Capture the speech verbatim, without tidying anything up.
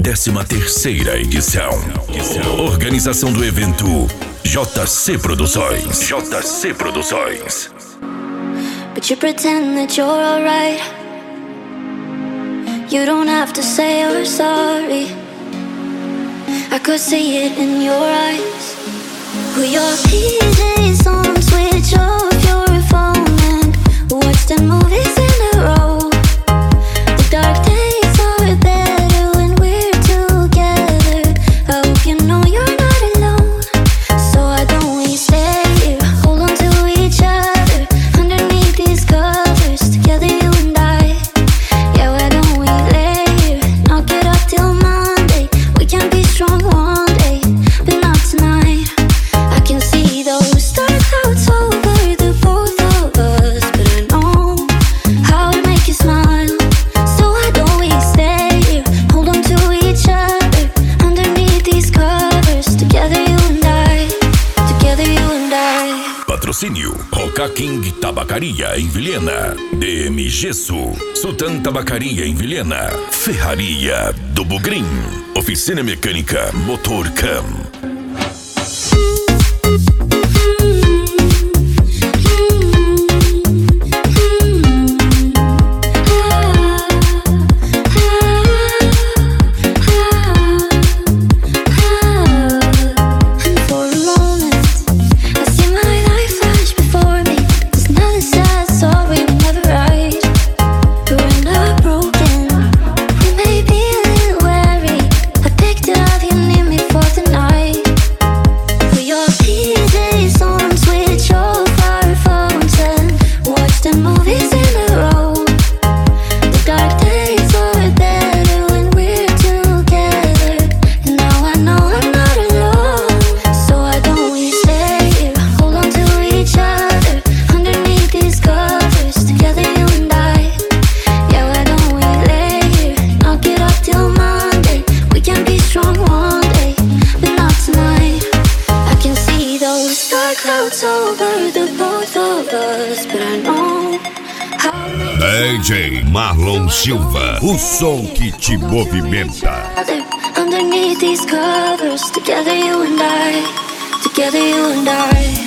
décima terceira edição. Organização do evento J C Produções. J C Produções. But you pretend that you're alright. You don't have to say you're sorry. I could see it in your eyes. Put your P Js on, switch off your phone and watch the movies in a row. The dark days are better when we're together. I hope you know you're not alone. So I don't waste here. Hold on to each other underneath these covers. Together you and I. Yeah, why don't we lay here? Knock it up till Monday. We can be strong one day, but not tonight. I can see those dark clouds over the both of us, but I know how to make you smile. So I don't waste here. Hold on to each other underneath these covers. Together you and I. Together you and I. Patrocínio Roca King Tabacaria em Vilhena, D M Gesso, Sultan Tabacaria em Vilhena, Ferraria do Bugrim, Oficina Mecânica Motor Cam. And for a moment, I see my life flash before me. There's nothing sad, sorry, we never right. We're not broken. We may be a little wary. I picked it up, you need me for tonight. Put your P Js on, switch off our phones and watch the movies in a row. The dark days are better when we're together. And now I know I'm not alone. So I don't waste here. Hold on to each other underneath these covers. Together you and I. Yeah, why don't we lay here? Knock it up till Monday. We can be strong one day, but not tonight. I can see those dark clouds over the both of us, but I know how to make D J Marlon Silva, o som que te movimenta. other underneath these covers. Together you and I. Together you and I.